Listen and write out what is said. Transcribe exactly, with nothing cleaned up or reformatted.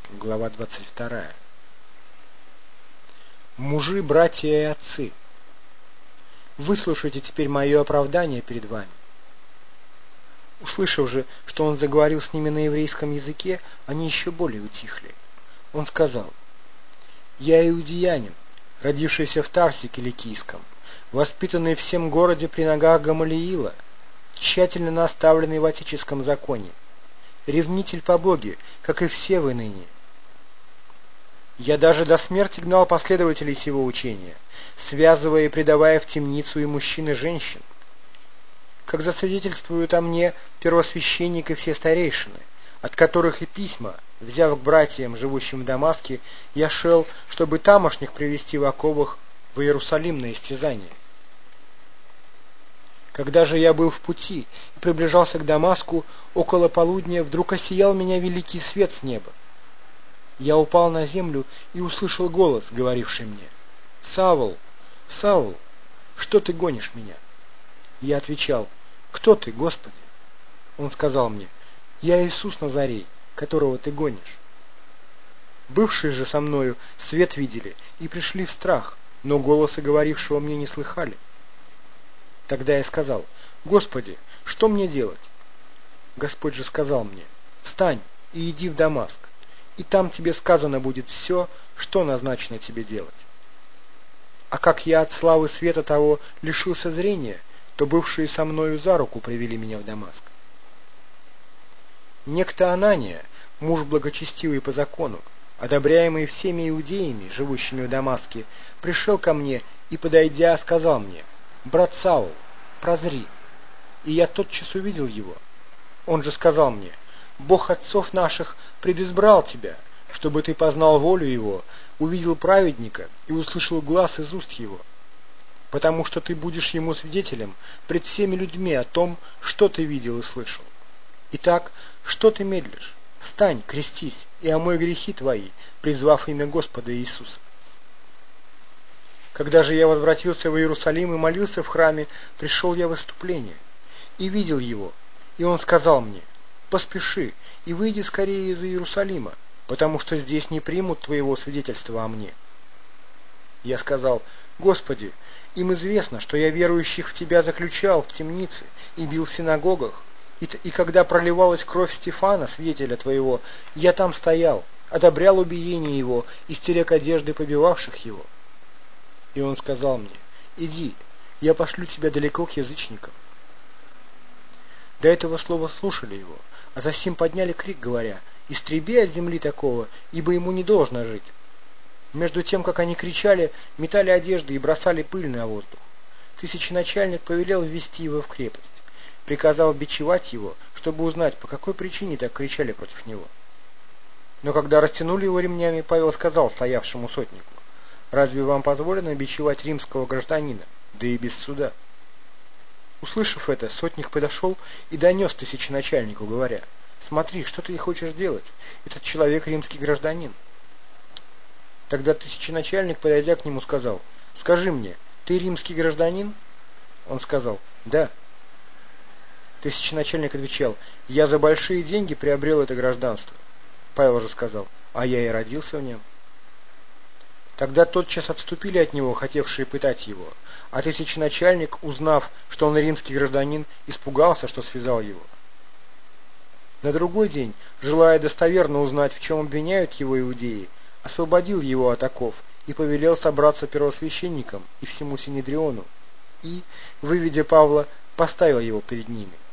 Глава двадцать вторая. Мужи, братья и отцы, выслушайте теперь мое оправдание перед вами. Услышав же, что он заговорил с ними на еврейском языке, они еще более утихли. Он сказал: «Я иудеянин, родившийся в Тарсе Киликийском, воспитанный в всем городе при ногах Гамалиила, тщательно наставленный в отеческом законе, ревнитель по Боге, как и все вы ныне. Я даже до смерти гнал последователей сего учения, связывая и предавая в темницу и мужчин, и женщин. Как засвидетельствуют о мне первосвященник и все старейшины, от которых и письма, взяв к братьям, живущим в Дамаске, я шел, чтобы тамошних привести в оковах в Иерусалим на истязание. Когда же я был в пути и приближался к Дамаску, около полудня вдруг осиял меня великий свет с неба. Я упал на землю и услышал голос, говоривший мне: «Савл, Савл, что ты гонишь меня?» Я отвечал: «Кто ты, Господи?» Он сказал мне: «Я Иисус Назарей, которого ты гонишь». Бывшие же со мною свет видели и пришли в страх, но голоса говорившего мне не слыхали. Тогда я сказал: «Господи, что мне делать?» Господь же сказал мне: «Встань и иди в Дамаск, и там тебе сказано будет все, что назначено тебе делать». А как я от славы света того лишился зрения, то бывшие со мною за руку привели меня в Дамаск. Некто Анания, муж благочестивый по закону, одобряемый всеми иудеями, живущими в Дамаске, пришел ко мне и, подойдя, сказал мне: «Брат Саул, прозри». И я тотчас увидел его. Он же сказал мне: «Бог отцов наших предизбрал тебя, чтобы ты познал волю Его, увидел праведника и услышал глас из уст Его, потому что ты будешь Ему свидетелем пред всеми людьми о том, что ты видел и слышал. Итак, что ты медлишь? Встань, крестись и омой грехи твои, призвав имя Господа Иисуса». Когда же я возвратился в Иерусалим и молился в храме, пришел я в выступление и видел его, и он сказал мне: «Поспеши и выйди скорее из Иерусалима, потому что здесь не примут твоего свидетельства о мне». Я сказал: «Господи, им известно, что я верующих в Тебя заключал в темнице и бил в синагогах, и, и когда проливалась кровь Стефана, свидетеля Твоего, я там стоял, одобрял убиение его и стерег одежды побивавших его». И он сказал мне: «Иди, я пошлю тебя далеко к язычникам». До этого слова слушали его, а засим подняли крик, говоря: «Истреби от земли такого, ибо ему не должно жить». Между тем, как они кричали, метали одежды и бросали пыль на воздух. Тысяченачальник повелел ввести его в крепость, приказал бичевать его, чтобы узнать, по какой причине так кричали против него. Но когда растянули его ремнями, Павел сказал стоявшему сотнику: «Разве вам позволено бичевать римского гражданина, да и без суда?» Услышав это, сотник подошел и донес тысяченачальнику, говоря: «Смотри, что ты хочешь делать? Этот человек римский гражданин». Тогда тысяченачальник, подойдя к нему, сказал: «Скажи мне, ты римский гражданин?» Он сказал: «Да». Тысяченачальник отвечал: «Я за большие деньги приобрел это гражданство». Павел же сказал: «А я и родился в нем». Тогда тотчас отступили от него, хотевшие пытать его, а тысяченачальник, узнав, что он римский гражданин, испугался, что связал его. На другой день, желая достоверно узнать, в чем обвиняют его иудеи, освободил его от оков и повелел собраться первосвященникам и всему Синедриону, и, выведя Павла, поставил его перед ними.